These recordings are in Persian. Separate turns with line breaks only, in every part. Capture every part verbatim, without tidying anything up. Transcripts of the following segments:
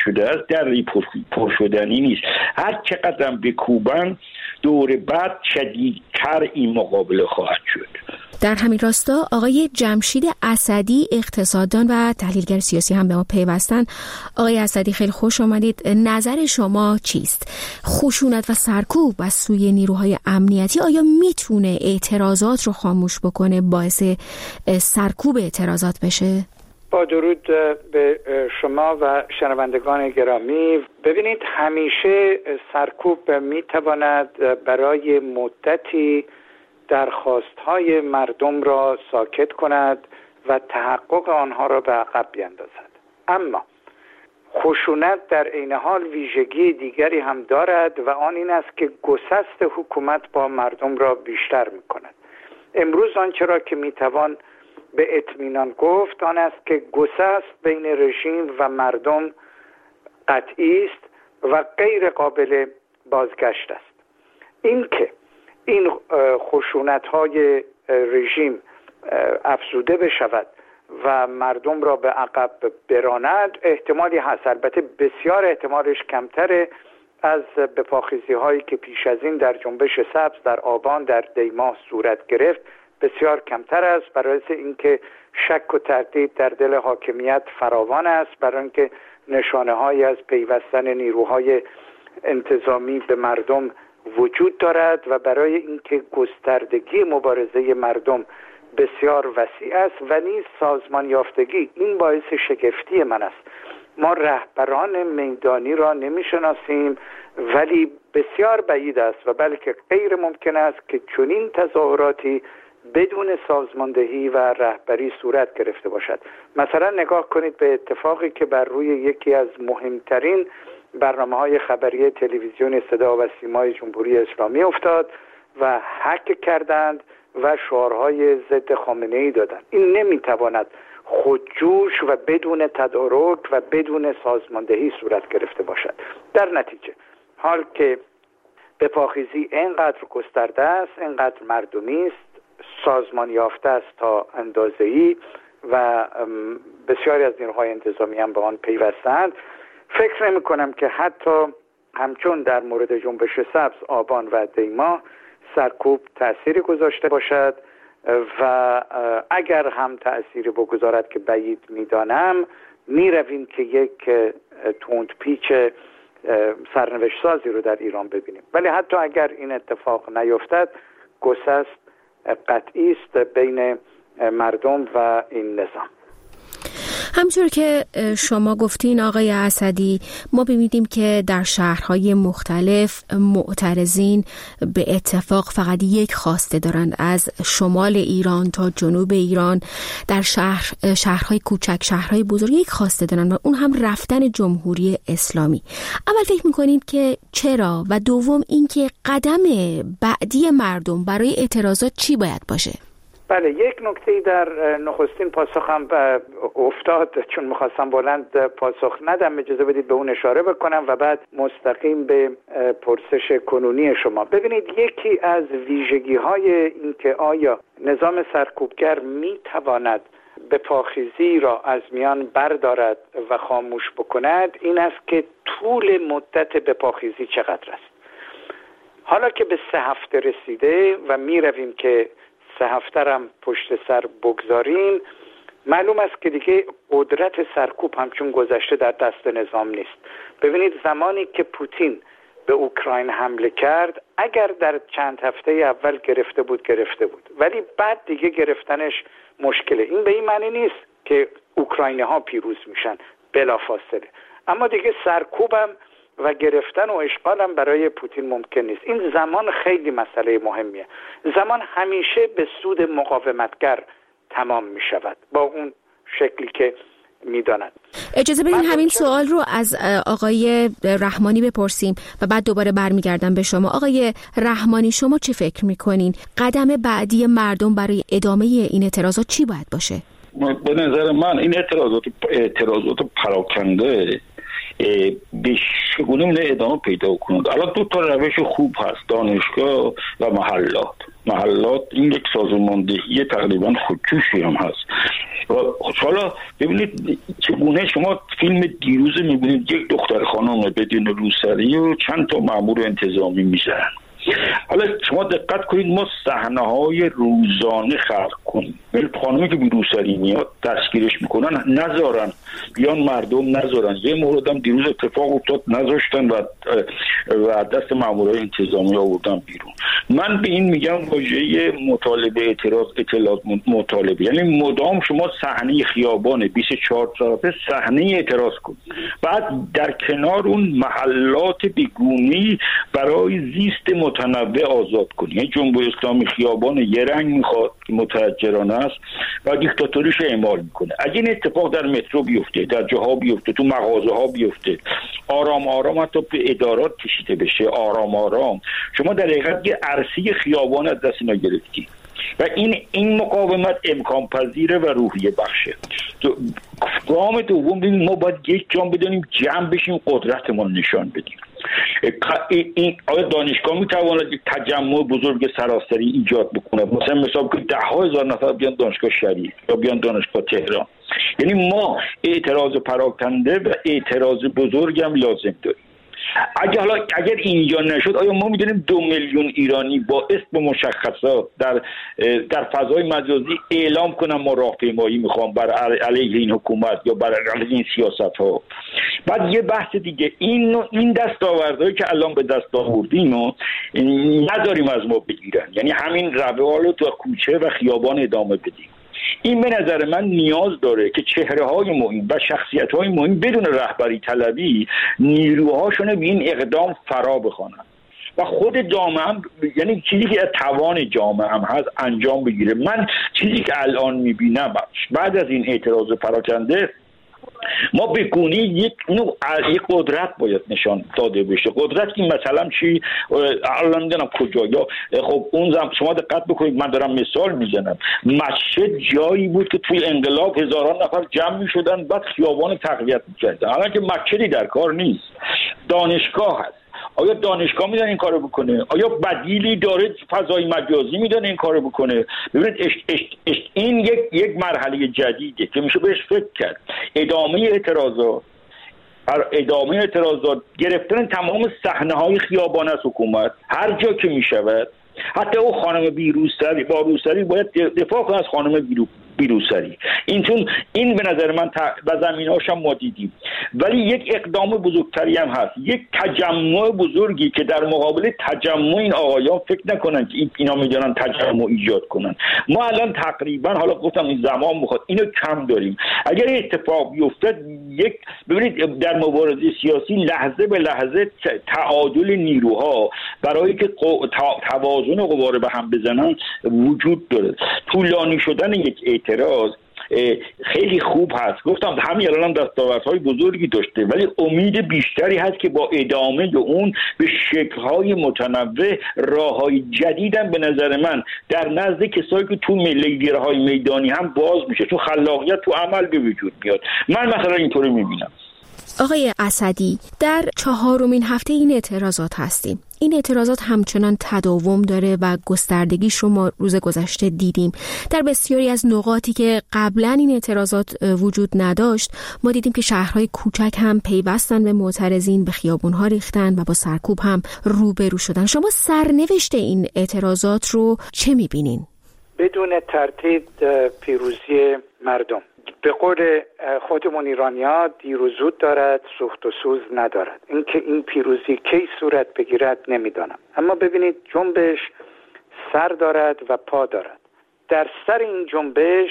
شده است دری پرشدنی نیست. هر چقدر هم بکوبن دور بعد شدیدتر این مقابله خواهد شد.
در همین راستا آقای جمشید اسدی اقتصاددان و تحلیلگر سیاسی هم به ما پیوستن. آقای اسدی خیلی خوش آمدید. نظر شما چیست؟ خشونت و سرکوب از سوی نیروهای امنیتی آیا میتونه اعتراضات رو خاموش بکنه، باعث سرکوب اعتراضات بشه؟
با درود به شما و شنوندگان گرامی. ببینید، همیشه سرکوب میتواند برای مدتی درخواست‌های مردم را ساکت کند و تحقق آنها را به عقب بیندازد. اما خشونت در عین حال ویژگی دیگری هم دارد و آن این است که گسست حکومت با مردم را بیشتر می‌کند. امروز آنچه را که میتوان به اطمینان گفت آن است که گسست بین رژیم و مردم قطعی است و غیر قابل بازگشت است. این که این خشونت‌های رژیم افزوده بشود و مردم را به عقب براند احتمالی هست، البته بسیار احتمالش کمتره از بپاخیزی‌هایی که پیش از این در جنبش سبز در آبان در دیماه صورت گرفت بسیار کمتر است، برای اینکه شک و تردید در دل حاکمیت فراوان است، برای اینکه نشانه‌هایی از پیوستن نیروهای انتظامی به مردم وجود دارد و برای اینکه گستردگی مبارزه مردم بسیار وسیع است و نیز سازمان یافتگی. این باعث شگفتی من است. ما رهبران میدانی را نمیشناسیم، ولی بسیار بعید است و بلکه غیر ممکن است که چنین تظاهراتی بدون سازماندهی و رهبری صورت گرفته باشد. مثلا نگاه کنید به اتفاقی که بر روی یکی از مهمترین برنامه‌های خبری تلویزیون صدا و سیمای جمهوری اسلامی افتاد و هک کردند و شعارهای ضد خامنه‌ای دادند. این نمیتواند خودجوش و بدون تدارک و بدون سازماندهی صورت گرفته باشد. در نتیجه حال که بپاخیزی اینقدر گسترده است، اینقدر مردمی است، سازمان یافته است تا اندازه‌ای و بسیاری از نیروهای انتظامی هم به آن پیوستند، فکر نمی کنم که حتی همچون در مورد جنبش سبز آبان و دیماه سرکوب تأثیری گذاشته باشد و اگر هم تأثیری بگذارد که بعید میدانم، می رویم که یک تند پیچ سرنوشت سازی رو در ایران ببینیم. ولی حتی اگر این اتفاق نیفتد، گسست قطعی است بین مردم و این نظام.
همچون که شما گفتین آقای اسدی، ما ببینیم که در شهرهای مختلف معترضین به اتفاق فقط یک خواسته دارند، از شمال ایران تا جنوب ایران، در شهر شهرهای کوچک، شهرهای بزرگ یک خواسته دارند و اون هم رفتن جمهوری اسلامی. اول فکر میکنید که چرا و دوم اینکه قدم بعدی مردم برای اعتراضات چی باید باشه؟
بله، یک نکته در نخستین پاسخم افتاد، چون میخواستم بلند پاسخ ندم اجازه بدید به اون اشاره بکنم و بعد مستقیم به پرسش کنونی شما. ببینید، یکی از ویژگی های این که آیا نظام سرکوبگر میتواند بپاخیزی را از میان بردارد و خاموش بکند این است که طول مدت بپاخیزی چقدر است. حالا که به سه هفته رسیده و میرویم که سه هفته هم پشت سر بگذاریم، معلوم است که دیگه قدرت سرکوب همچون گذشته در دست نظام نیست. ببینید، زمانی که پوتین به اوکراین حمله کرد، اگر در چند هفته اول گرفته بود گرفته بود، ولی بعد دیگه گرفتنش مشکله. این به این معنی نیست که اوکراینی ها پیروز میشن بلافاصله، اما دیگه سرکوبم و گرفتن و اشغالم برای پوتین ممکن نیست. این زمان خیلی مسئله مهمیه. زمان همیشه به سود مقاومتگر تمام می شود با اون شکلی که می داند.
اجازه بدین همین سوال رو از آقای رحمانی بپرسیم و بعد دوباره برمیگردم به شما. آقای رحمانی، شما چه فکر می کنین؟ قدم بعدی مردم برای ادامه این اعتراضات چی باید باشه؟
به نظر من این اعتراضات اعتراضات پراکنده به چگونه می‌تونه ادامه پیدا کنند. الان دو تا روش خوب هست، دانشگاه و محلات. محلات این یک سازماندهی تقریبا خودجوشی هم هست. و حالا ببینید چگونه شما فیلم دیروز می‌بینید، یک دو دختر خانم بدون روسری و چند تا مأمور انتظامی میزنن. حالا شما دقت کنید، ما صحنه‌های روزانه خلق کنیم، خانمی که بی روسری میاد دستگیرش میکنن، نذارن بیان مردم، نذارن. یه موردم دیروز اتفاق افتاد، نذاشتن و و دست مامورای انتظامی آوردن بیرون. من به این میگم واژه مطالبه، اعتراض، اطلاعات مطالبه، یعنی مدام شما صحنه خیابان بیست و چهار طرفه صحنه اعتراض کنید، بعد در کنار اون محلات بیگونی برای زیست متنوع آزاد کنید. یعنی جنبش اسلامی خیابان یه رنگ میخواد که متحجرانه است و دیکتاتوریش اعمال میکنه. اگه این اتفاق در مترو بیفته، در جاها بیفته، تو مغازه ها بیفته، آرام آرام حتی به ادارات کشیده بشه، آرام آرام، شما در حقیقت یه عرصه خیابان از دست اینا گرفتی و این این مقاومت امکان پذیره و روحیه بخشه. گام دوم ببینیم، ما باید یک جام بدونیم، جمع بشیم، قدرتمون نشان بدیم. این آیا دانشگاه میتواند یک تجمع بزرگ سراسری ایجاد بکنه؟ مثلا مثلا که ده ها هزار نفر بیان دانشگاه شریف یا بیان دانشگاه تهران. یعنی ما اعتراض پراکنده و اعتراض بزرگ هم لازم داریم. اگه حالا اگر اینجا نشد، آیا ما میدونیم دو میلیون ایرانی با اسم مشخصات در در فضای مجازی اعلام کنن ما راهپیمایی میخوام بر علیه این حکومت یا بر علیه این سیاست ها؟ بعد یه بحث دیگه، این این دستاوردهایی که الان به دست آوردیم و نداریم از ما بگیرن، یعنی همین روال رو تو کوچه و خیابان ادامه بدیم. این به نظر من نیاز داره که چهره‌های مهم و شخصیت‌های مهم بدون رهبری طلبی نیروهاشون به این اقدام فرا بخوانن و خود جامعه هم، یعنی چیزی که توان جامعه هم هست، انجام بگیره. من چیزی که الان می‌بینم بعد از این اعتراض پراکنده، ما به گونه یک نوع یک قدرت باید نشان داده بشه. قدرت که مثلا چی، الان نمیدونم کجا، یا خب اون زمان شما دقت بکنید، من دارم مثال میزنم، مسجد جایی بود که توی انقلاب هزاران نفر جمع میشدن، بعد خیابان تقویت میکردن. الان که مسجدی در کار نیست، دانشگاه هست. آیا دانشگاه میدونه این کارو بکنه؟ آیا بدیلی داره فضای مجازی میدونه این کارو بکنه؟ ببینید اش اش اش این یک یک مرحله جدیده که میشه بهش فکر کرد. ادامه اعتراضات، ادامه اعتراضات، گرفتن تمام صحنه‌های خیابان از حکومت هر جا که میشود. حتی او خانم بیروسری با روسری باید دفاع کنه از خانم بیرو بیروسری. این چون این به نظر من و زمینه‌اش هم ما دیدیم، ولی یک اقدام بزرگتری هم هست، یک تجمع بزرگی که در مقابل تجمع این آقایان فکر نکنن که اینا میدونن تجمع ایجاد کنن. ما الان تقریبا، حالا گفتم این زمان میخواد، اینو کم داریم. اگر اتفاق بیفته، یک ببینید در مبارزه سیاسی لحظه به لحظه تعادل نیروها برای که توازن قوا رو به هم بزنن وجود داره. طولانی شدن یک اعتراض خیلی خوب هست، گفتم همین الان هم دستاوردهای بزرگی داشته، ولی امید بیشتری هست که با ادامه اون به شکل‌های متنوع راه‌های جدیدم به نظر من در نزد کسایی که تو لیدرهای میدانی هم باز میشه، تو خلاقیت تو عمل به وجود میاد. من مثلا اینطوری میبینم.
آقای اسدی، در چهارمین هفته این اعتراضات هستیم. این اعتراضات همچنان تداوم داره و گستردگیش رو ما روز گذشته دیدیم. در بسیاری از نقاطی که قبلا این اعتراضات وجود نداشت، ما دیدیم که شهرهای کوچک هم پیوستن به معترضین، به خیابون‌ها ریختن و با سرکوب هم روبرو شدن. شما سرنوشت این اعتراضات رو چه می‌بینین؟
بدون تردید پیروزی مردم. به قول خودمون ایرانی‌ها، دیر و زود دارد، سوخت و سوز ندارد. اینکه این پیروزی کی صورت بگیرد نمیدانم، اما ببینید جنبش سر دارد و پا دارد. در سر این جنبش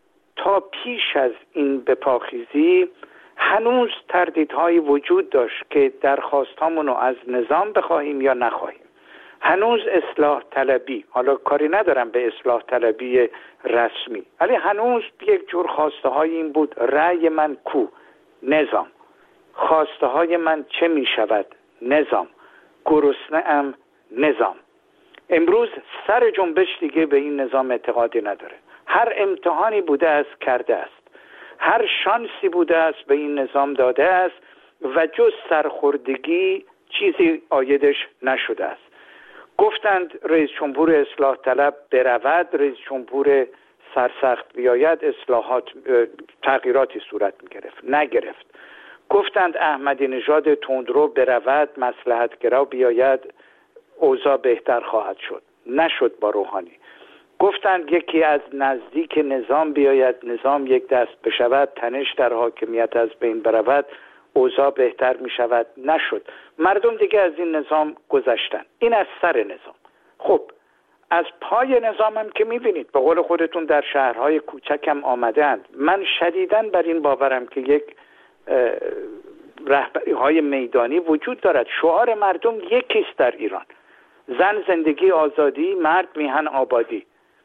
تا پیش از این به پاخیزی هنوز تردیدهایی وجود داشت که درخواستامون رو از نظام بخواهیم یا نخواهیم. هنوز اصلاح طلبی، حالا کاری ندارم به اصلاح طلبی رسمی، ولی هنوز یک جور خواسته های این بود: رأی من کو؟ نظام. خواسته های من چه می شود؟ نظام. گرسنه ام؟ نظام. امروز سر جنبش دیگه به این نظام اعتقادی نداره. هر امتحانی بوده است کرده است، هر شانسی بوده است به این نظام داده است و جز سرخوردگی چیزی عایدش نشده است. گفتند رئیس جمهور اصلاح طلب برود، رئیس جمهور سرسخت بیاید، اصلاحات تغییراتی صورت می گرفت. نگرفت. گفتند احمدی نژاد تندرو برود، مصلحت‌گرا بیاید، اوضاع بهتر خواهد شد. نشد با روحانی. گفتند یکی از نزدیک نظام بیاید، نظام یک دست بشود، تنش در حاکمیت از بین برود، اوضاع بهتر می شود. نشد. مردم دیگه از این نظام گذشتن. این از سر نظام. خب از پای نظام هم که می بینید به قول خودتون در شهرهای کوچکم آمدند. من شدیداً بر این باورم که یک رهبری های میدانی وجود دارد. شعار مردم یکیست در ایران: زن زندگی آزادی، مرد میهن آبادی.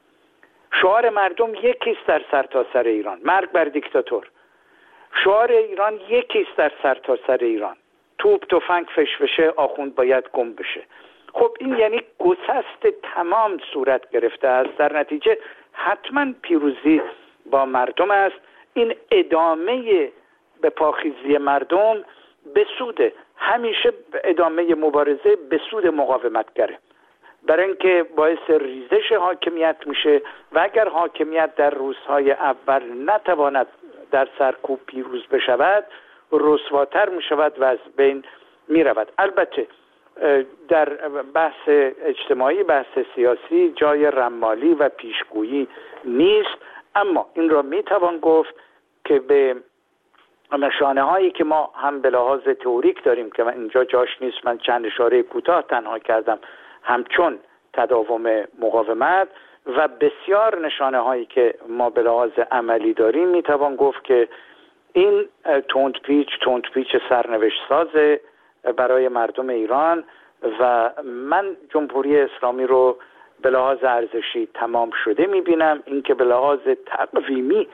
شعار مردم یکیست در سرتاسر سر ایران: مرگ بر دیکتاتور. شعار ایران یکیست در سرتاسر سر ایران: توپ تفنگ فشفشه، آخوند باید گم بشه. خب این یعنی گسست تمام صورت گرفته است. در نتیجه حتما پیروزی با مردم است. این ادامه به پاخیزی مردم به سود، همیشه ادامه مبارزه به سود مقاومتگره، برای اینکه باعث ریزش حاکمیت میشه و اگر حاکمیت در روزهای اول نتواند در سرکوب پیروز بشود، رسواتر میشود و از بین میرود. البته در بحث اجتماعی، بحث سیاسی جای رمالی و پیشگویی نیست، اما این را میتوان گفت که به نشانه هایی که ما هم به لحاظ تئوریک داریم که من اینجا جاش نیست، من چند اشاره کوتاه تنها کردم، همچون تداوم مقاومت و بسیار نشانه هایی که ما به لحاظ عملی داریم، میتوان گفت که این تندپیچ تندپیچ سرنوشت سازه برای مردم ایران و من جمهوری اسلامی رو به لحاظ ارزشی تمام شده میبینم. این که به لحاظ تقویمی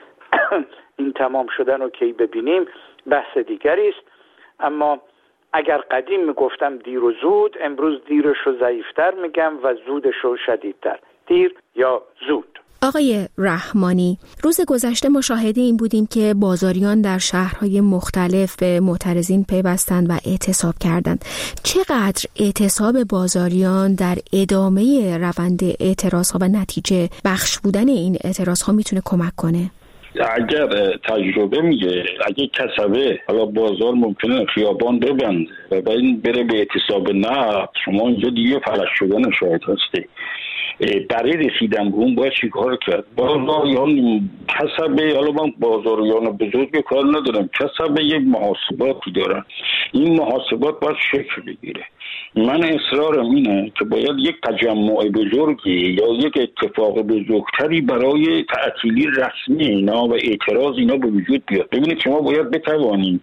این تمام شدن رو کی ببینیم بحث دیگری است، اما اگر قدیم میگفتم دیر و زود، امروز دیرش رو ضعیفتر میگم و زودش رو شدیدتر. دیر یا زود.
آقای رحمانی، روز گذشته مشاهده این بودیم که بازاریان در شهرهای مختلف به معترضین پیوستند و اعتصاب کردند. چقدر اعتصاب بازاریان در ادامه روند اعتراضها و نتیجه بخش بودن این اعتراضها میتونه کمک کنه؟
اگر تجربه میگه اگه کسبه حالا بازار ممکنه خیابان ببنده و بعد بره به اعتصاب نفت، شما اینجا دیگه فلج شدن شاهد هستی. برای رسیدن به اون باید چی کار کرد؟ بازاریان کسبه، حالا من بازاریان بزرگ کار ندارم، کسبه یک محاسباتی دارن، این محاسبات باید شکل بگیره. من اصرارم اینه که باید یک تجمع بزرگی یا یک اتفاق بزرگتری برای تعطیلی رسمی اینا و اعتراض اینا به وجود بیاد. ببینید شما باید بتوانید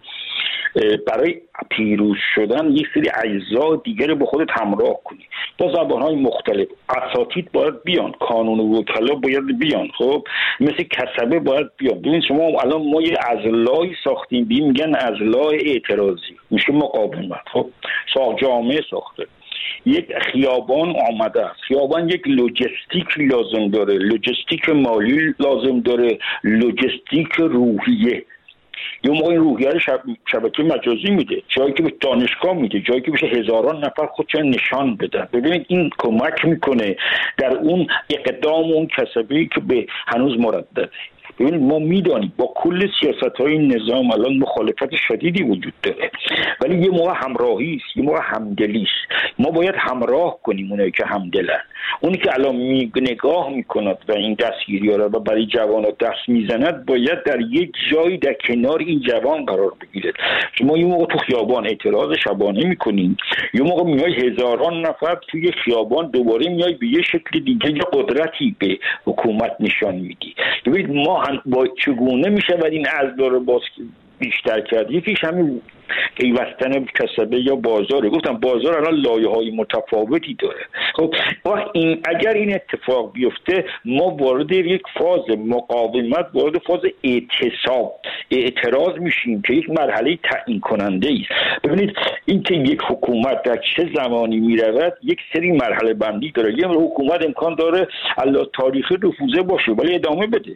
برای پیروز شدن یک سری اجزا دیگر به خودت همراه کنی با زبانهای مختلف. اساتید باید بیان، قانون و وکلا باید بیان، خب مثل کسبه باید بیان. ببین شما الان ما یه اضلاعی ساختیم، بی میگن اضلاع اعتراضی، میشه مقاومت. خب ساخت جامعه ساخته، یک خیابان آمده است، خیابان یک لوجستیک لازم داره، لوجستیک مالی لازم داره، لوجستیک روحیه. یه موقع این روحیه رو شب... شبکه مجازی میده، جایی که به دانشگاه میده، جایی که بشه هزاران نفر خودشون نشان بدن. ببینید این کمک میکنه در اون اقدام اون کسبی که به هنوز مردده. ببینید ما میدانیم با کل سیاست‌های نظام الان مخالفت شدیدی وجود داره، ولی یه موقع همراهی است، یه موقع همدلی است. ما باید همراه کنیم اونایی که همدلن. اونی که الان می نگاه میکند و این دستگیری‌ها رو و برای جوانان دست میزند، باید در یک جایی در کنار این جوان قرار بگیره. شما یه موقع تو خیابان اعتراض شبانه میکنین، یه موقع میای هزاران نفر توی خیابان، دوباره میای به یه شکل دیگه یه قدرتی به حکومت نشان میدی. ببینید ما با چگونه میشه و این اضلاع رو باز بیشتر کرد؟ یکیش همین پیوستن کسبه یا بازاره. گفتم بازار الان لایه‌های متفاوتی داره. خب این اگر این اتفاق بیفته، ما وارد یک فاز مقاومت، وارد فاز اعتصاب اعتراض میشیم که یک مرحله تعیین کننده است. ببینید این که یک حکومت در چه زمانی میرود یک سری مرحله بندی داره. یه حکومت امکان داره الله تاریخی رفوزه باشه ولی ادامه بده،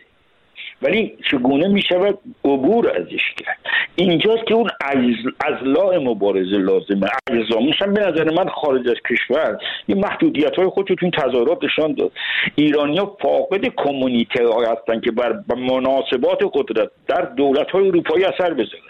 ولی چگونه می شود عبور ازش کرد؟ اینجاست که اون اضلاع مبارزه لازمه. اجزا میشن به نظر من خارج از کشور این محدودیت های خودشون تو این تظاهرات نشان داد. ایرانی‌ها فاقد کمیونیته های هستن که بر مناسبات قدرت در دولت های اروپایی اثر بذارن.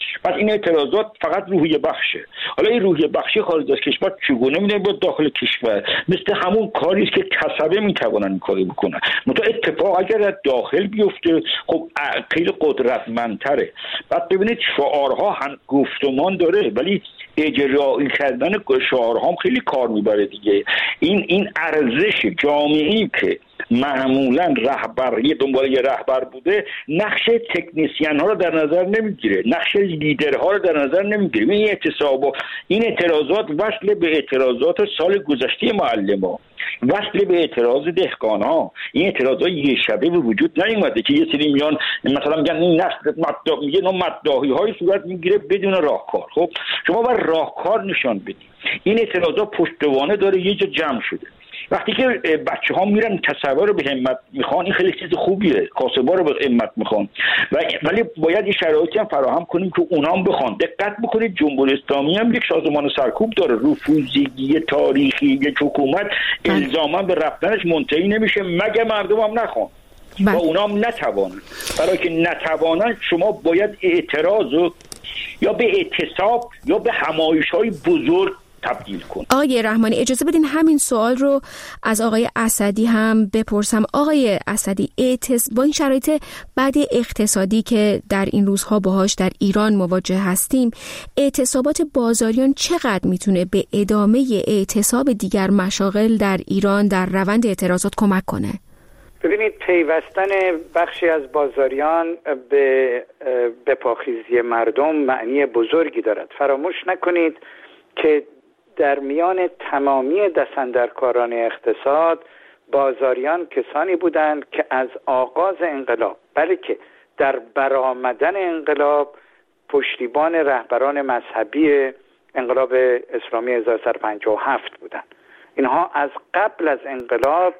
پس این اعتراضات فقط روحیه بخشه. حالا این روحیه بخشی خارج از کشور چگونه می‌تونه با داخل کشور مثل همون کاری است که کسبه میتونن این کارو بکنن. مثلا اتفاق اگر از داخل بیفته خب خیلی قدرتمندتره. بعد ببینید شعارها هم گفتمان داره ولی اجرایی کردن شعارها هم خیلی کار میبره دیگه. این این ارزش جامعه‌ای که معمولا رهبری دنبال یه رهبر بوده نقش تکنیسیان ها رو در نظر نمیگیره، نقش لیدرها رو در نظر نمیگیره. این اعتصاب و این اعتراضات وصل به اعتراضات سال گذشته معلم‌ها، وصل به اعتراض دهقان‌ها. این اعتراضات یه شبه به وجود نیومده که یه سری میان مثلا میگن این نسل مداح میگه نوع مداحی‌های صورت میگیره بدون راهکار. خب شما باید راهکار نشان بدید. این اعتراضات پشتوانه داره یه جا جمع شده. وقتی که بچه ها میرن کسبه رو به همت میخوان این خیلی چیز خوبیه، کاسبا رو به همت میخوان ولی باید این شرایطی هم فراهم کنیم که اونا هم بخوان. دقت بکنید جمهوری اسلامی هم یک سازمان سرکوب داره، رفوزگی تاریخی یک حکومت الزاما به رفتنش منتهی نمیشه مگه مردم هم نخوان و اونا هم نتوانن. برای که نتوانن شما باید اعتراض رو یا به اعتصاب یا به همایش‌های بزرگ تبدیل کن.
آقای رحمانی اجازه بدین همین سوال رو از آقای اسدی هم بپرسم. آقای اسدی اعتص... با این شرایط بعد اقتصادی که در این روزها باهاش در ایران مواجه هستیم، اعتصابات بازاریان چقدر میتونه به ادامه اعتصاب دیگر مشاغل در ایران در روند اعتراضات کمک کنه؟
ببینید پیوستن بخشی از بازاریان به به پاخیزی مردم معنی بزرگی دارد. فراموش نکنید که در میان تمامی دستاندرکاران اقتصاد بازاریان کسانی بودند که از آغاز انقلاب بلکه در برآمدن انقلاب پشتیبان رهبران مذهبی انقلاب اسلامی هزار و سیصد و پنجاه و هفت بودند. اینها از قبل از انقلاب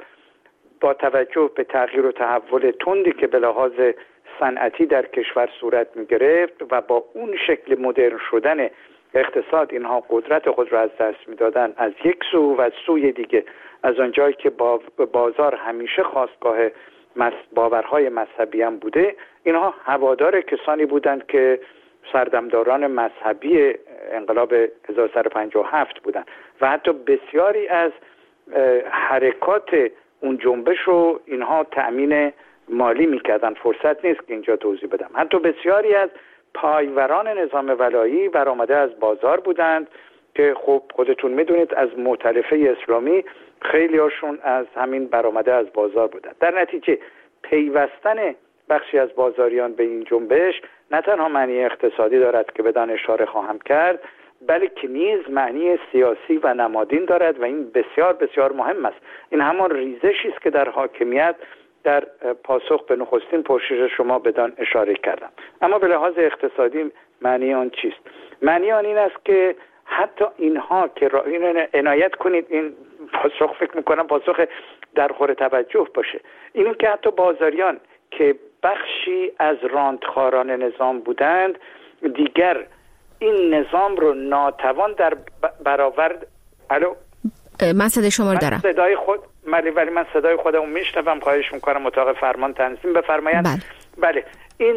با توجه به تغییر و تحول تندی که به لحاظ صنعتی در کشور صورت می گرفت و با اون شکل مدرن شدن اقتصاد اینها قدرت خود را از دست میدادن از یک سو و از سوی دیگه از آنجایی که بازار همیشه خواستگاه باورهای مذهبی هم بوده اینها هوادار کسانی بودند که سردمداران مذهبی انقلاب هزار و سیصد و پنجاه و هفت بودند و حتی بسیاری از حرکات اون جنبش رو اینها تأمین مالی میکردن. فرصت نیست که اینجا توضیح بدم. حتی بسیاری از پایوران نظام ولایی برآمده از بازار بودند که خب خودتون میدونید از مؤتلفه اسلامی خیلی هاشون از همین برآمده از بازار بودند. در نتیجه پیوستن بخشی از بازاریان به این جنبش نه تنها معنی اقتصادی دارد که بدان اشاره خواهم کرد بلکه نیز معنی سیاسی و نمادین دارد و این بسیار بسیار مهم است. این همان ریزشی است که در حاکمیت در پاسخ به نخستین پرسش شما بدان اشاره کردم. اما به لحاظ اقتصادی معنی آن چیست؟ معنی آن این است که حتی اینها که را... این عنایت کنید این پاسخ فکر میکنم پاسخ در خور توجه باشه. این که حتی بازاریان که بخشی از راندخاران نظام بودند دیگر این نظام رو ناتوان در برابر الو
من صدای شما رو دارم.
صدای خود ولی ولی من صدای خودمو میشنوم. خواهش میکنم اتاق فرمان تنظیم بفرمایید.
بله.
بله این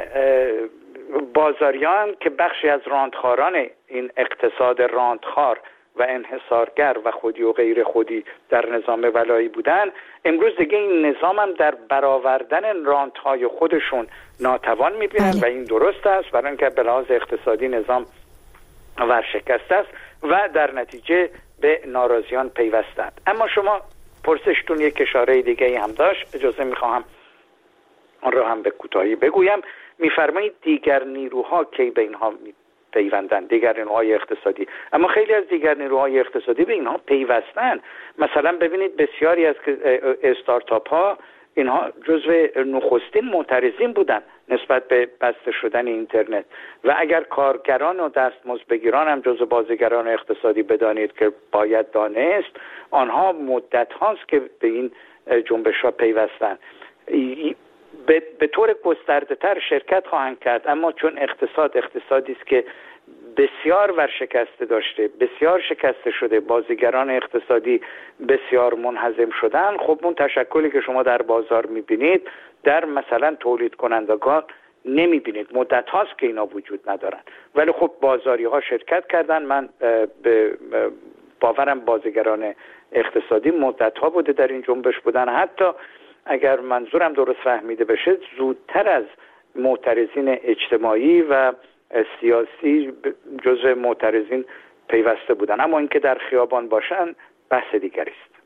بازاریان که بخشی از راندخاران این اقتصاد راندخار و انحصارگر و خودی و غیر خودی در نظام ولایی بودن امروز دیگه این نظام هم در برآوردن راندهای خودشون ناتوان میبینن. بله. و این درست است برای اینکه به لحاظ اقتصادی نظام ورشکسته است و در نتیجه به ناراضیان پیوستند. اما شما پرسشتون یک اشاره دیگه هم داشت، اجازه میخواهم آن را هم به کوتاهی بگویم. میفرمایید دیگر نیروها کی به اینها پیوندن، دیگر نیروهای اقتصادی. اما خیلی از دیگر نیروهای اقتصادی به اینها پیوستن. مثلا ببینید بسیاری از استارتاپ ها اینها جزو نخستین معترضین بودن نسبت به بسته شدن اینترنت و اگر کارگران و دستمزدبگیران هم جزو بازیگران اقتصادی بدانید که باید دانست آنها مدت هاست که به این جنبش ها پیوستن به, به طور گسترده تر شرکت خواهند کرد. اما چون اقتصاد اقتصادی است که بسیار ورشکسته داشته، بسیار شکسته شده، بازیگران اقتصادی بسیار منهزم شدن، خب اون تشکلی که شما در بازار میبینید در مثلا تولید کنندگان نمیبینید. مدت هاست که اینا وجود ندارن، ولی خب بازاری ها شرکت کردن. من به باورم بازیگران اقتصادی مدت ها بوده در این جنبش بودن. حتی اگر منظورم درست فهمیده بشه زودتر از معترضین اجتماعی و سیاسی جزء معترضین پیوسته بودن، اما اینکه در خیابان باشن بحث دیگری است.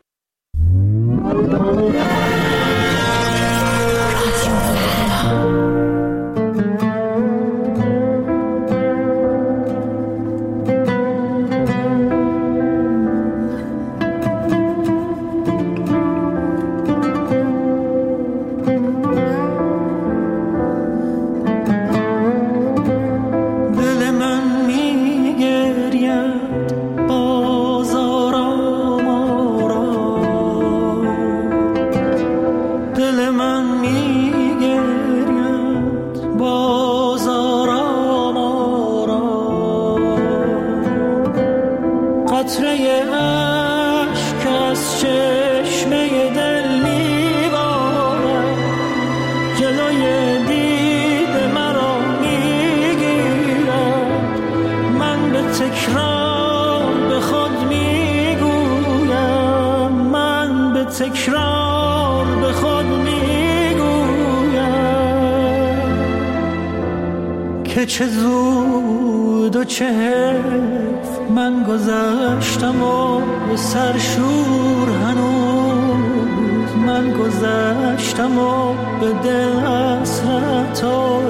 تکرار به خود میگویم که چه زود و چه حیف من گذشتم و به سرشور هنوز من گذشتم و به دل حسرت و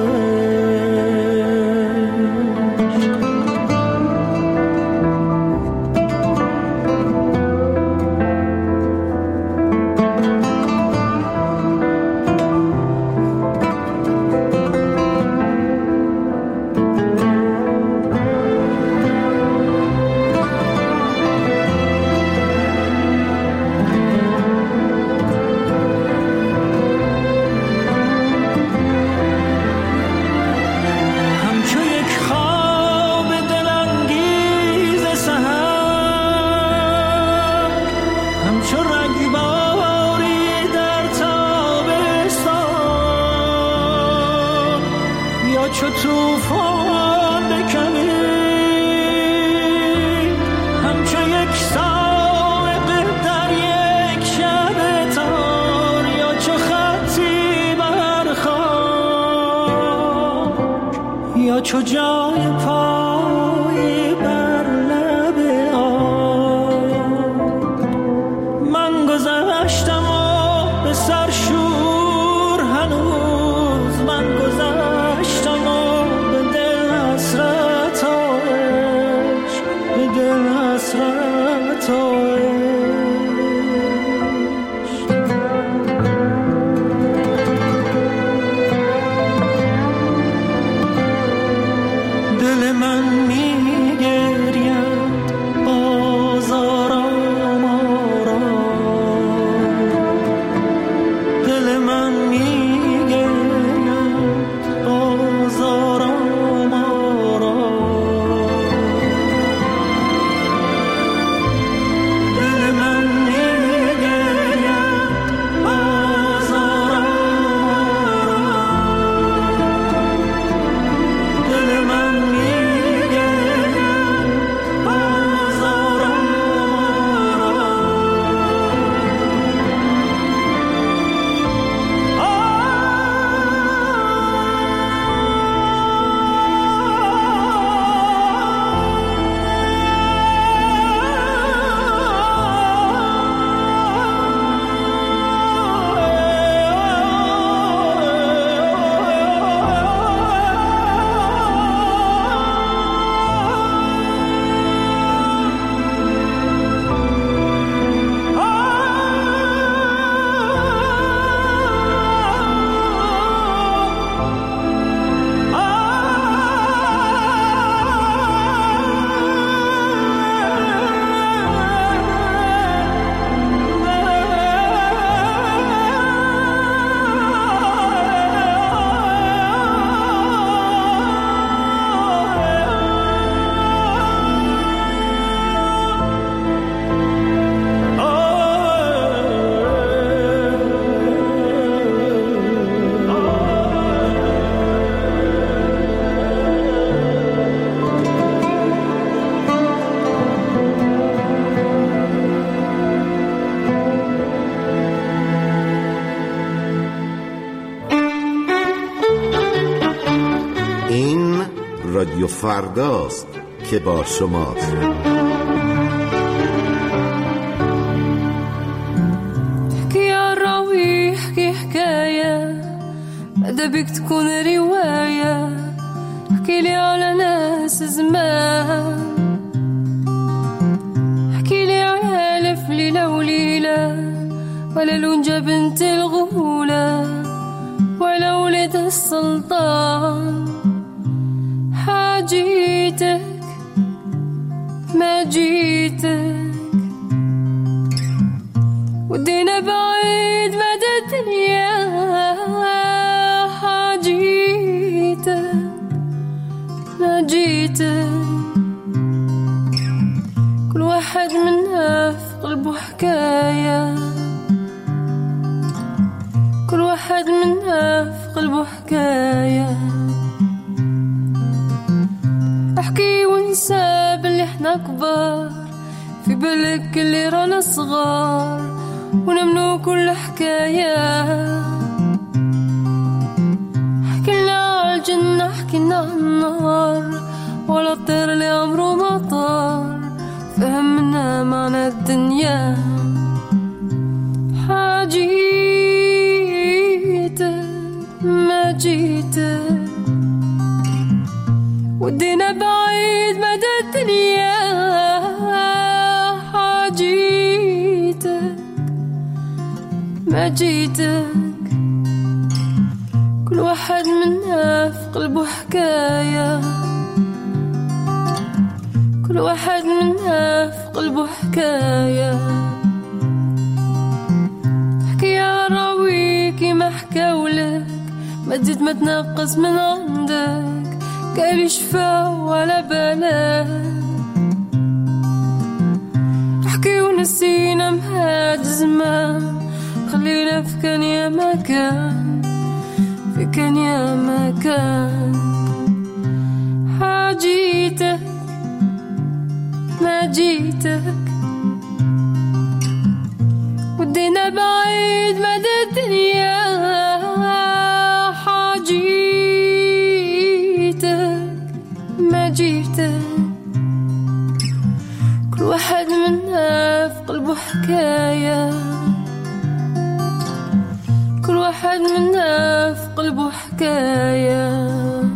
چو توفان بکمید همچو یک سائق در یک شب تار یا چو خطی بر خاک یا چو جای پای بر لب آب من گذشتم و به سرشور هنوز من گذشتم
فرداست که با شماست.
حكي الراوي حكي حكاية ماذا بيك تكون رواية حكي لي على ناس زمان حكي لي على ألف ليلة وليلة ولا لونجة بنت الغولة ولا ولد السلطان حاجيتك ما جيتك ودينا بعيد مدى الدنيا حاجيتك ما جيتك كل واحد منا في قلبه حكاية كل واحد منا في قلبه حكاية احكي ونسى باللي احنا كبار في بالك اللي رانا صغار ونمنو كل حكاية حكينا عالجنة حكينا عالنار ولا الطير اللي عمره ما طار فهمنا معنى الدنيا حاجيتك ما جيتك ودينا بعيد مدى الدنيا حاجيتك ما جيتك كل واحد منا في قلبه حكاية كل واحد منا في قلبه حكاية حكي يا راويكي ما حكاولك ما تزيد ما تنقص من عندك قال شفا ولا بلاك احكي ونسينا مهاد زمان خلينا في كان يا مكان في كان يا مكان حاجيتك ما جيتك ودينا بعيد مدى الدنيا حاجيتك ما جيتك كل واحد منا في قلبه حكاية كل واحد منا في قلبه حكاية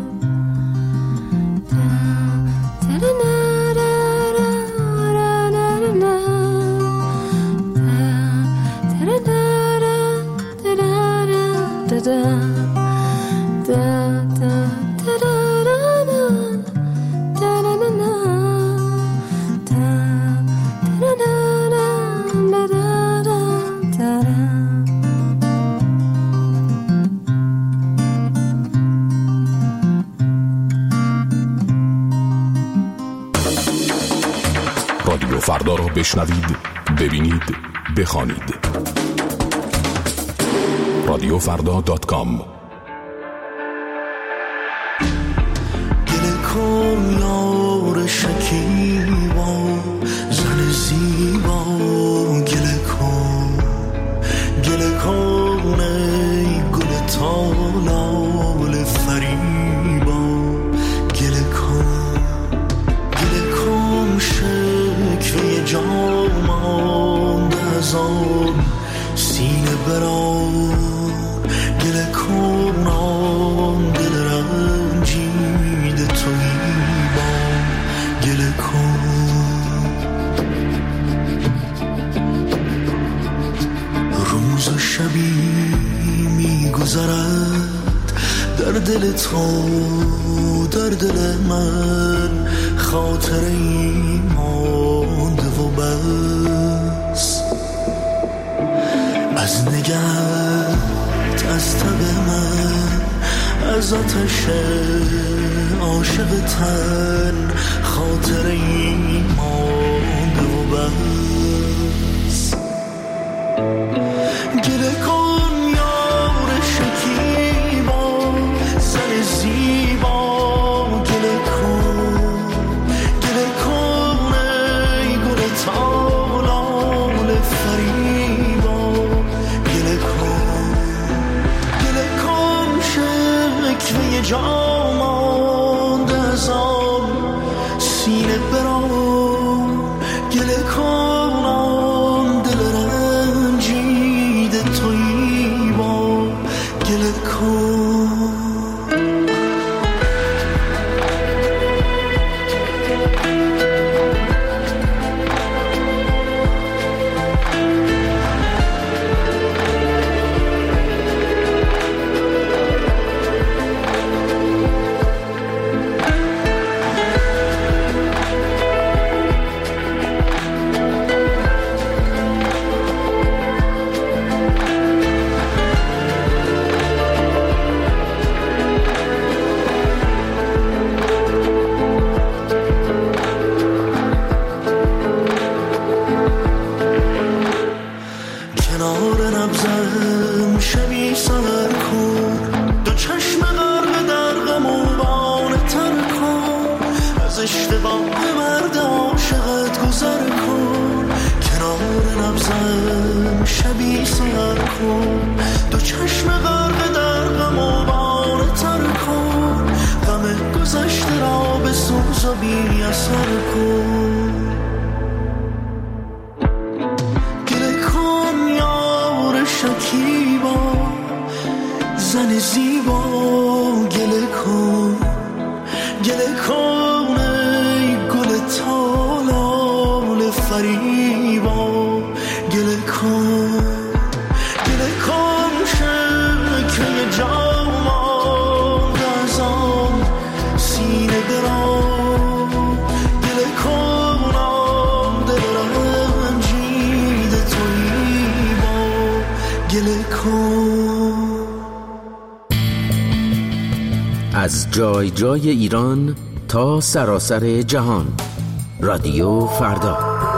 رادیو فردا را بشنوید، ببینید، بخوانید. رادیو فردا دات کام.
گله کن یار شکیبا زن زیبا گله کن گله کن ای گل تالال فریبا گله کن گله کن شکوه جامان دزان سینه بران گله کن آن دل رنجیده تویی با گله کن روز و شبی میگذرد در دل تو در دل من خاطری مانده و بس از نگهت از تب من از آتش عاشق تن خاطری مانده و بس گله کن یار شکیبا زن زیبا گله کن گله کن ای گل تالال فریبا گله کن گله کن شکوه جامان دزان گله کنم دل رنجیده تویی با گله کن.
از جای جای ایران تا سراسر جهان، رادیو فردا.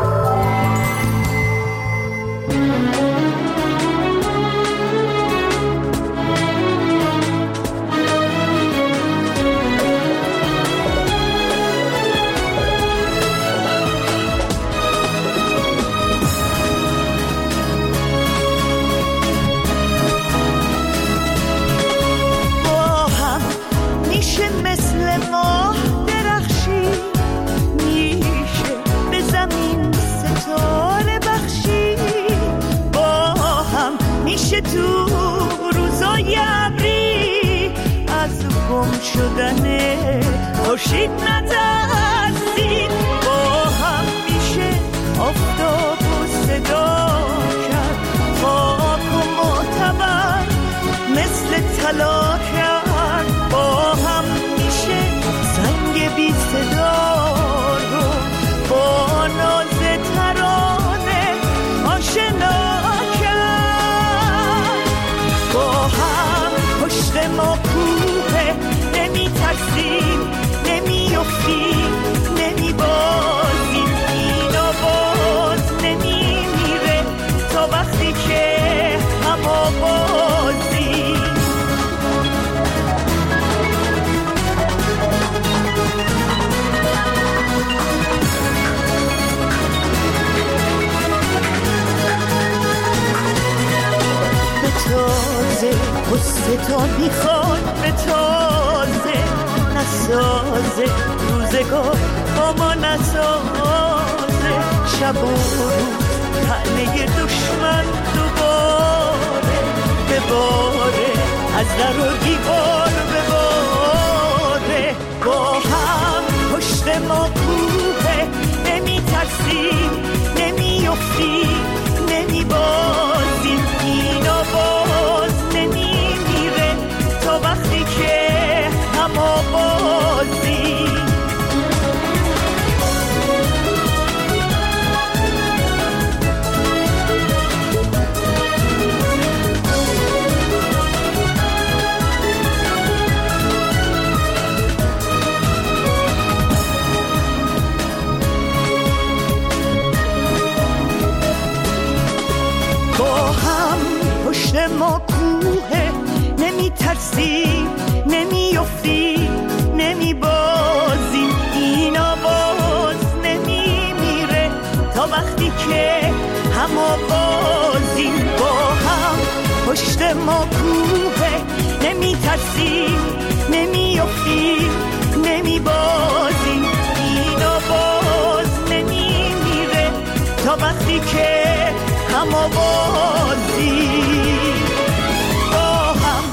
خورشید نترسید، با هم میشه آفتاب و صدا کرد، خاک و معتبر مثل طلا کرد، با هم میشه سنگ بی صدا رو با ناز ترانه آشنا کرد. با هم پشت ما کوه، نمی ترسیم نمی افتیم نمی بازیم، این آواز نمی میره تا وقتی که هم آوازیم. به تازه قصه تا میخواد، به تازه نسازه روزگار با ما نسازه، شب و روز تنه دشمن دوباره بباره، از در و دیوار بباره. با هم پشت ما کوه، نمی ترسیم نمی افتیم نمی بازیم، این آواز نمی میره تا وقتی که هم آوازیم. با هم پشت ما کوه، نمی ترسیم نمی افتیم نمی بازیم، این آواز نمی میره تا وقتی که هم آوازیم. با هم پشت ما کوه، نمی ترسیم نمی افتیم نمی بازیم، این آواز نمی میره که هم آوازی با هم.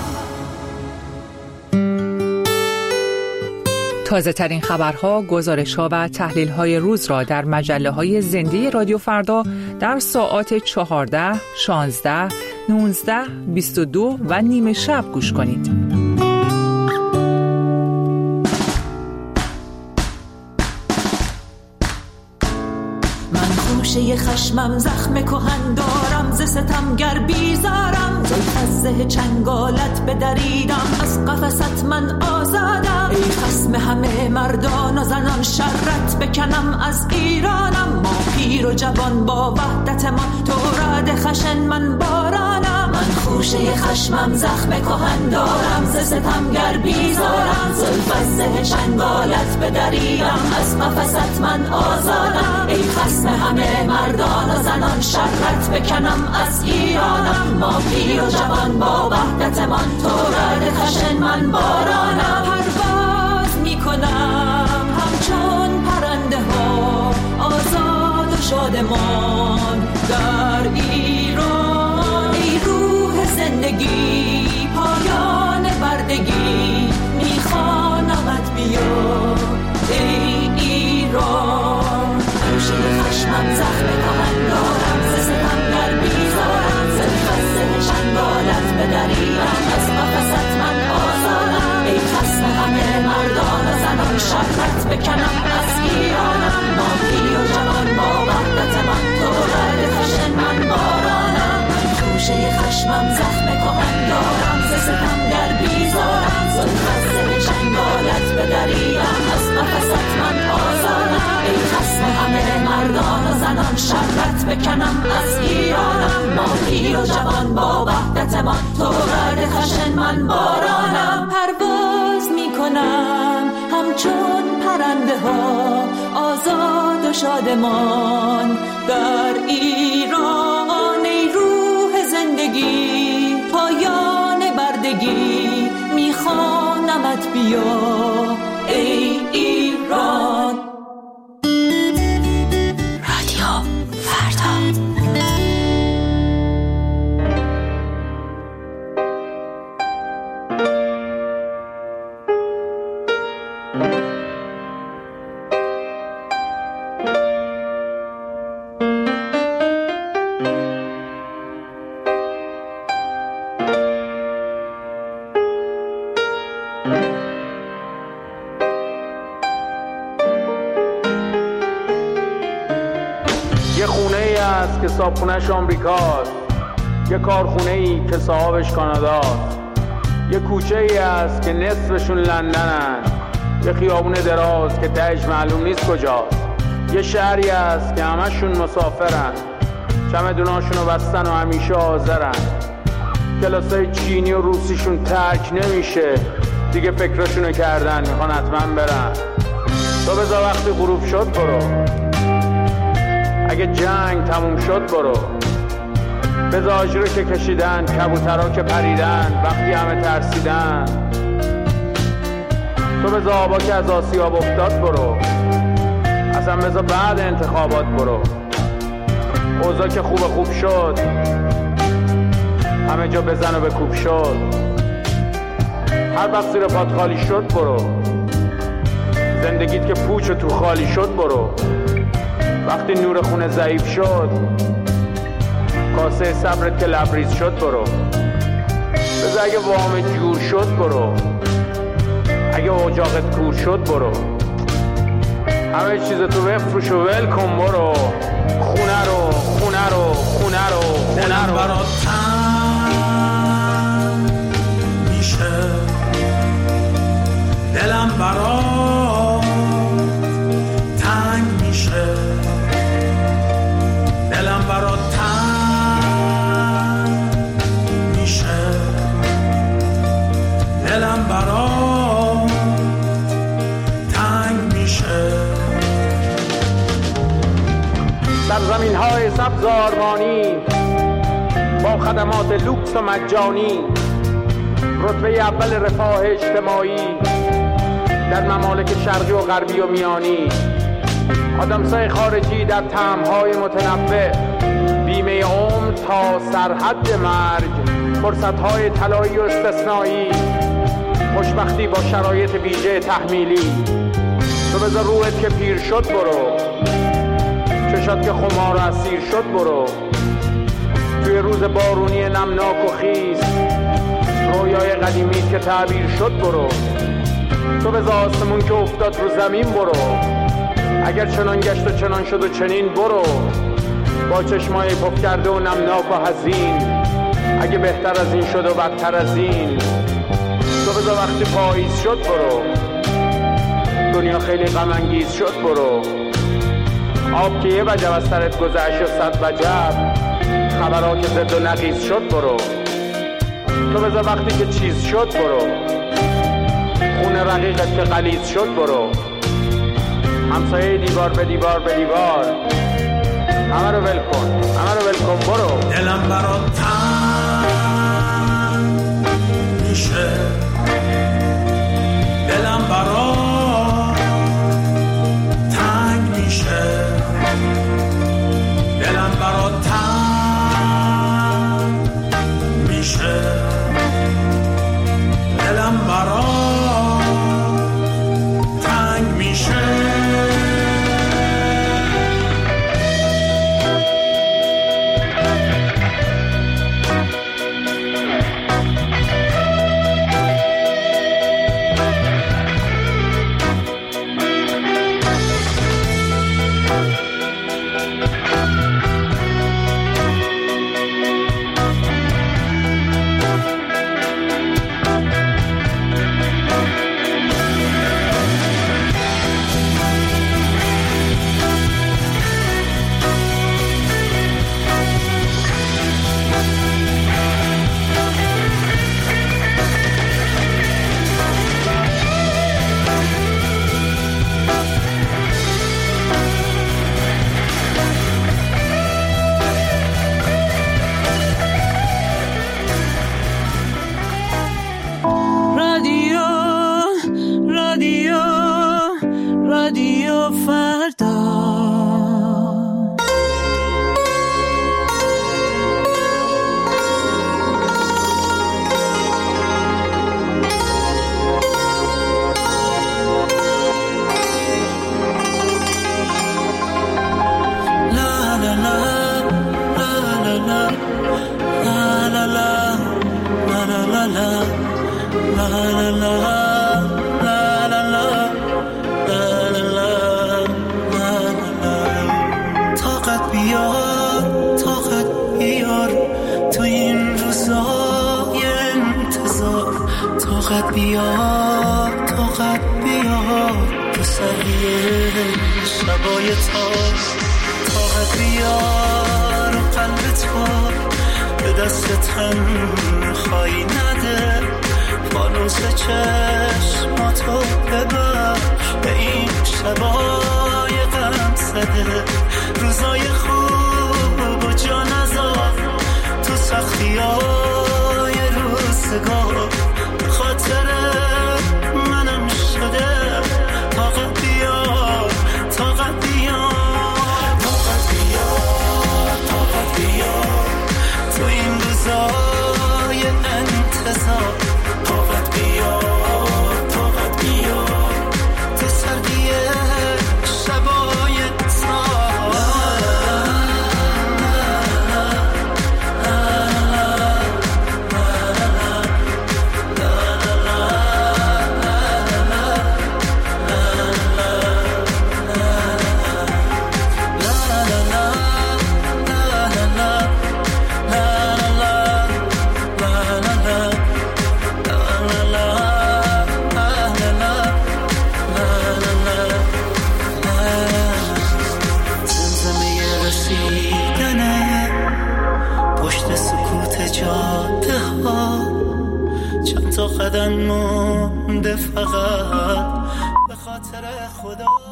تازه ترین خبرها، گزارش‌ها و تحلیل‌های روز را در مجله‌های زنده رادیو فردا در ساعات چهارده، شانزده، نوزده، بیست و دو و نیمه شب گوش کنید.
خوشه خشمم زخم کهن دارم، ز ستمگر بیزارم، زلف از زه چنگالت بدریدم، از قفست من آزادم. ای خصم همه مردان و زنان، شرت بکنم از ایرانم. ما پیر و جوان با وحدت من، تو رد خشن من بارانم. من خوشه خشمم زخم کهن دارم، ز ستمگر بیزارم، زلف از زه چنگالت بدریدم، از قفست من آزادم. ای خصم همه مردان و زنان، شرت بکنم از ایرانم. ما پیر و جوان با وحدت من، تو رد خشن من بارانم. پرواز میکنم همچون پرنده ها، آزاد و شادمان در ایران. ای روح زندگی، پایان بردگی، میخوانمت بیا ای ایران. خوشه خشمم زخم کهن دارم، ز ستمگر بیزارم، زلف از زه چنگالت بدریدم، از قفست من آزادم. ای خصم همه مردان و زنان، شرت بکنم از ایرانم. ما پیر و جوان با وحدت من، تو رد خشن من بارانم. خوشه خشمم زخم کهن دارم، ز ستمگر بیزارم، زلف از زه چنگالت بدریدم، از قفست من آزادم. ای خصم همه مردان و زنان، شرت بکنم از ایرانم. ما پیر و جوان با وحدت من، تو رد خشن من بارانم. پرواز میکنم همچون پرنده ها، آزاد و شادمان در ایران. ای روح زندگی، پایان بردگی، میخوانمت بیا ای ایران.
یه خونه ای هست که صاحبخونه‌اش آمریکاست، یه کارخونه ای که صاحبش کاناداست، یه کوچه ای هست که نصفشون لندنن، یه خیابون دراز که تهش معلوم نیست کجاست، یه شهری هست که همشون مسافرن، چمدوناشونو بستن و همیشه حاضرن، کلاسای چینی و روسیشون ترک نمیشه، دیگه فکرشونو کردن میخوان حتما برن. تو بذار وقتی غروب شد برو، اگه جنگ تموم شد برو، بذار آجی رو که کشیدن، کبوترها که پریدن وقتی همه ترسیدن، تو بذار آبا که از آسیاب افتاد برو، اصلا بذار بعد انتخابات برو، اوضاع که خوب خوب شد همه جا بزن و بکوب شد، هر وقت زیر پات خالی شد برو، زندگیت که پوچ و تو خالی شد برو، وقتی نور خونه ضعیف شد، کاسه صبرت که لبریز شد برو، بذار اگه وام جور شد برو، اگه اجاقت کور شد برو، همه چیز تو بفروش و ول کن برو، خونه رو خونه رو خونه رو خونه رو برات تن میشه، دلم برات تنگ میشه، دلم برات تنگ میشه، دلم برات تنگ میشه. سرزمین های سبز آرمانی با خدمات لوکس و مجانی، رتبه اول رفاه اجتماعی در ممالک شرقی و غربی و میانی، آدمسای خارجی در طعم‌های متنوع، بیمه عمر تا سرحد مرگ، فرصت‌های طلایی و استثنایی، خوشبختی با شرایط ویژه تحمیلی. تو بذار روحت که پیر شد برو، چشات که خمار و اسیر شد برو، توی روز بارونی نمناک و خیس رویای قدیمی که تعبیر شد برو. تو بذار آسمون که افتاد رو زمین برو، اگر چنان گشت و چنان شد و چنین برو، با چشمای پف کرده و نمناک و حزین، اگه بهتر از این شد و بدتر از این. تو بذار وقتی پاییز شد برو، دنیا خیلی غم انگیز شد برو، آب که یه وجب از سرت گذشت و صد وجب، خبرها که زد و نقیز شد برو. تو بذار وقتی که چیز شد برو، خون رقیقت که غلیظ شد برو، همسایه دیوار به دیوار به دیوار، همه رو ول کن، همه رو ول کن برو.
دلم برات تنگ میشه، دلم برات تنگ میشه، دلم برات تنگ میشه، دلم برات تنگ میشه. طاقت بیار طاقت بیار تو سریع شبای تار، طاقت بیار قلب تو به دست تنهایی نده، فانوس چشماتو ببخش به این شبای غم زده، روزای خوب و جا نذار تو سختیای روزگار، خاطر منم شده طاقت بیار طاقت بیار طاقت بیار طاقت بیار تو این روزای انتظار، طاقت بیار طاقت بیار تو سردی شبای تار. قدم مونده فقط به خاطر خدا.